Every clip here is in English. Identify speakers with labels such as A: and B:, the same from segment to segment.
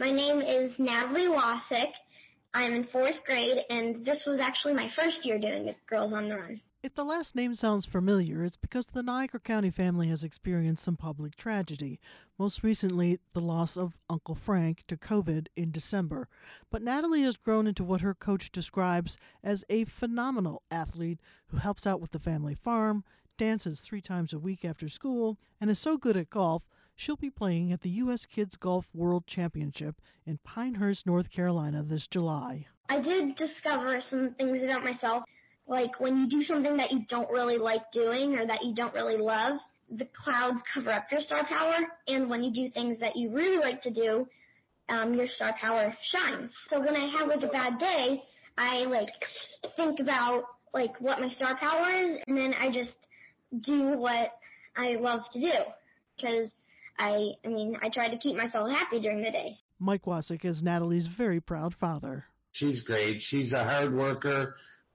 A: My name is Natalie Wasick. I'm in 4th grade, and this was actually my first year doing the Girls on the Run.
B: If the last name sounds familiar, it's because the Niagara County family has experienced some public tragedy, most recently the loss of Uncle Frank to COVID in December. But Natalie has grown into what her coach describes as a phenomenal athlete who helps out with the family farm, dances 3 times a week after school, and is so good at golf, she'll be playing at the U.S. Kids Golf World Championship in Pinehurst, North Carolina this July.
A: I did discover some things about myself. Like when you do something that you don't really like doing or that you don't really love, the clouds cover up your star power. And when you do things that you really like to do, your star power shines. So when I have like a bad day, I think about what my star power is, and then I just do what I love to do. Because I try to keep myself happy during the day.
B: Mike Wasick is Natalie's very proud father.
C: She's great. She's a hard worker.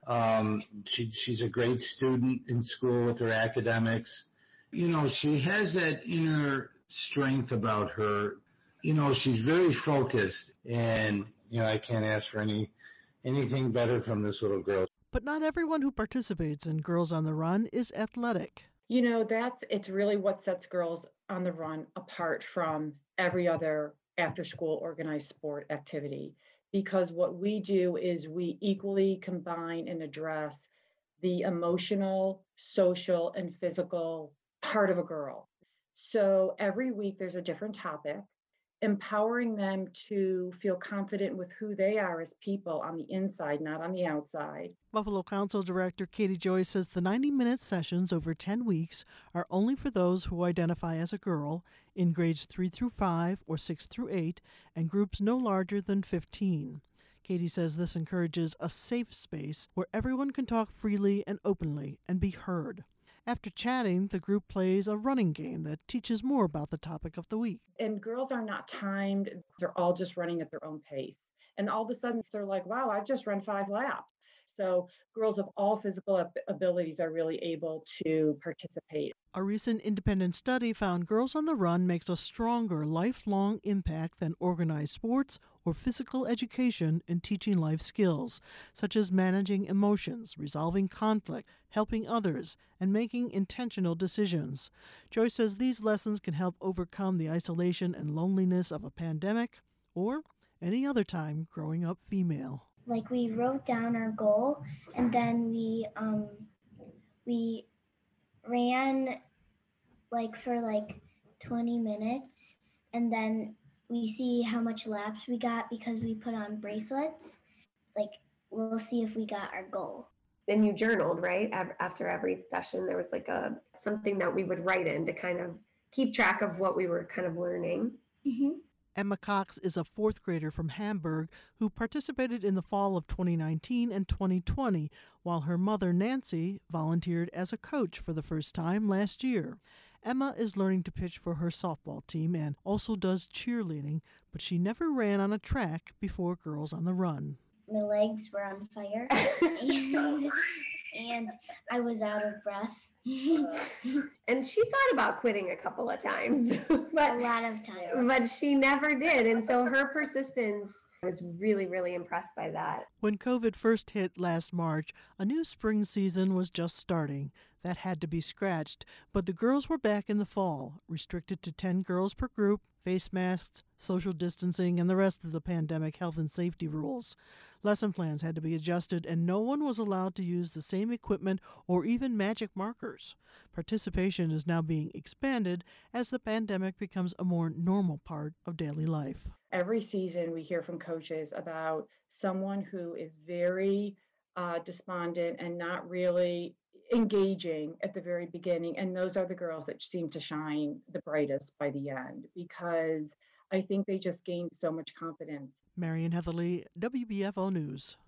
C: She's a great student in school with her academics. She has that inner strength about her. She's very focused, and, I can't ask for anything better from this little girl.
B: But not everyone who participates in Girls on the Run is athletic.
D: It's really what sets Girls on the Run apart from every other after-school organized sport activity. Because what we do is we equally combine and address the emotional, social, and physical part of a girl. So every week there's a different topic, empowering them to feel confident with who they are as people on the inside, not on the outside.
B: Buffalo Council Director Katie Joyce says the 90-minute sessions over 10 weeks are only for those who identify as a girl in grades 3 through 5 or 6 through 8 and groups no larger than 15. Katie says this encourages a safe space where everyone can talk freely and openly and be heard. After chatting, the group plays a running game that teaches more about the topic of the week.
D: And girls are not timed. They're all just running at their own pace. And all of a sudden, they're like, wow, I've just run 5 laps. So girls of all physical abilities are really able to participate.
B: A recent independent study found Girls on the Run makes a stronger lifelong impact than organized sports or physical education in teaching life skills, such as managing emotions, resolving conflict, helping others, and making intentional decisions. Joyce says these lessons can help overcome the isolation and loneliness of a pandemic or any other time growing up female.
E: We wrote down our goal, and then we ran for 20 minutes, and then we see how much laps we got because we put on bracelets. We'll see if we got our goal.
F: Then you journaled, right? After every session, there was something that we would write in to kind of keep track of what we were kind of learning.
E: Mm-hmm.
B: Emma Cox is a 4th grader from Hamburg who participated in the fall of 2019 and 2020, while her mother, Nancy, volunteered as a coach for the first time last year. Emma is learning to pitch for her softball team and also does cheerleading, but she never ran on a track before Girls on the Run.
E: My legs were on fire, and I was out of breath.
F: And she thought about quitting a couple of times.
E: A lot of times.
F: But she never did. And so her persistence, I was really, really impressed by that.
B: When COVID first hit last March, a new spring season was just starting. That had to be scratched, but the girls were back in the fall, restricted to 10 girls per group, face masks, social distancing, and the rest of the pandemic health and safety rules. Lesson plans had to be adjusted, and no one was allowed to use the same equipment or even magic markers. Participation is now being expanded as the pandemic becomes a more normal part of daily life.
D: Every season we hear from coaches about someone who is very despondent and not really engaging at the very beginning. And those are the girls that seem to shine the brightest by the end, because I think they just gained so much confidence.
B: Marian Heatherly, WBFO News.